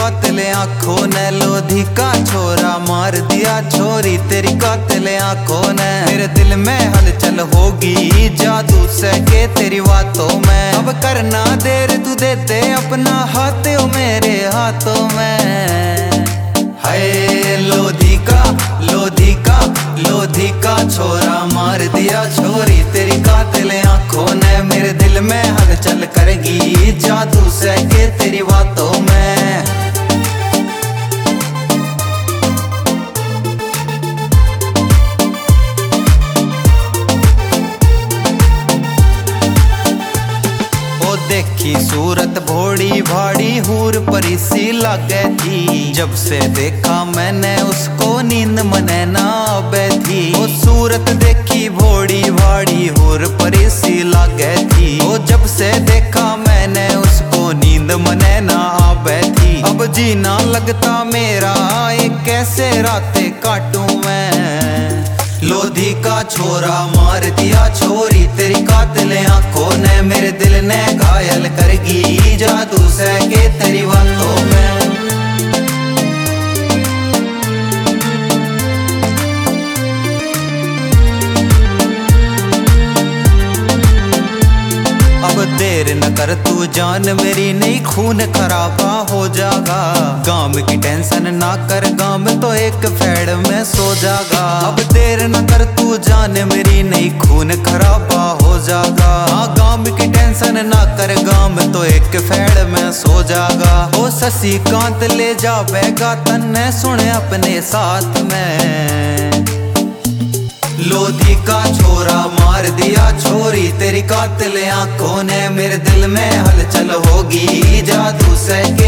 कातिल आंखों ने। लोधी का छोरा मार दिया छोरी तेरी कातिल आंखों ने। मेरे दिल में हलचल होगी जादू से के तेरी बातों में। अब करना देर तू देते अपना हाथ ओ मेरे हाथों में। हाय लोधी का लोधी का लोधी का छोरा मार दिया छोरी तेरी कातिल आंखों ने। मेरे दिल में हलचल करेगी जादू से के तेरी बातों में। देखी सूरत भोड़ी भाड़ी हूर परी सी लागे थी। जब से देखा मैंने उसको नींद मने ना आवे थी। वो सूरत देखी भोड़ी भाड़ी हूर परी सी लागे थी। वो जब से देखा मैंने उसको नींद मने ना आवे थी। अब जीना लगता मेरा ये कैसे रातें काटूं मैं। लोधी का छोरा मार दिया छोरी तेरी कातिल आंखों ने। मेरे दिल ने घायल करगी जादू से के तेरी बातों में। अब देर न कर तू जान मेरी नहीं खून खराबा हो जागा। गांव की टेंशन ना कर गांव तो एक फेड़ में सो जागा। अब देर न कर तू जान मेरी नहीं खून खराबा हो जागा। हाँ गांव की टेंशन ना कर गांव तो एक फेड़ में सो जागा। ओ शशि कांत ले जावेगा तन्ने सुने अपने साथ में। लोधी का छोरा मार दिया छोरी तेरी कातिल आंखों ने। मेरे दिल में हलचल होगी जादू से